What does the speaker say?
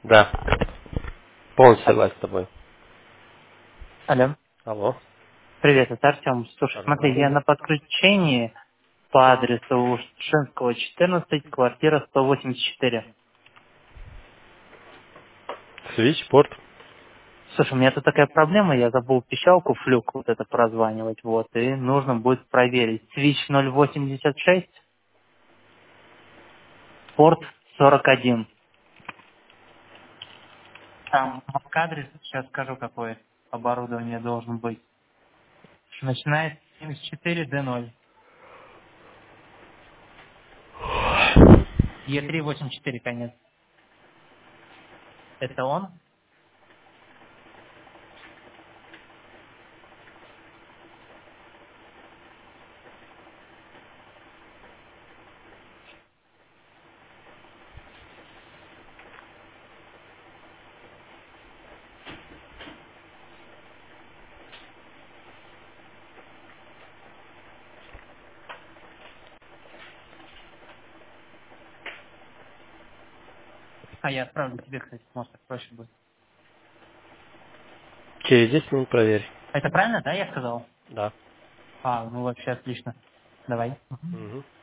Да. Полностью согласен с тобой. Алло. Алло. Привет, это Артем. Слушай, смотри, я Здравствуйте. на подключении по адресу Ушинского, 14, квартира 184. Свитчпорт. Слушай, у меня тут такая проблема, я забыл пищалку, флюк вот это прозванивать, вот, и нужно будет проверить. Switch 086, порт 41. Там MAC-адрес, сейчас скажу, какое оборудование должен быть. Начинает 74D0. E384, конец. Это он? А я отправлю тебе, кстати, может, так проще будет. Через 10 минут проверь. Это правильно, да, я сказал? Да. А, ну вообще отлично. Давай. Мгм.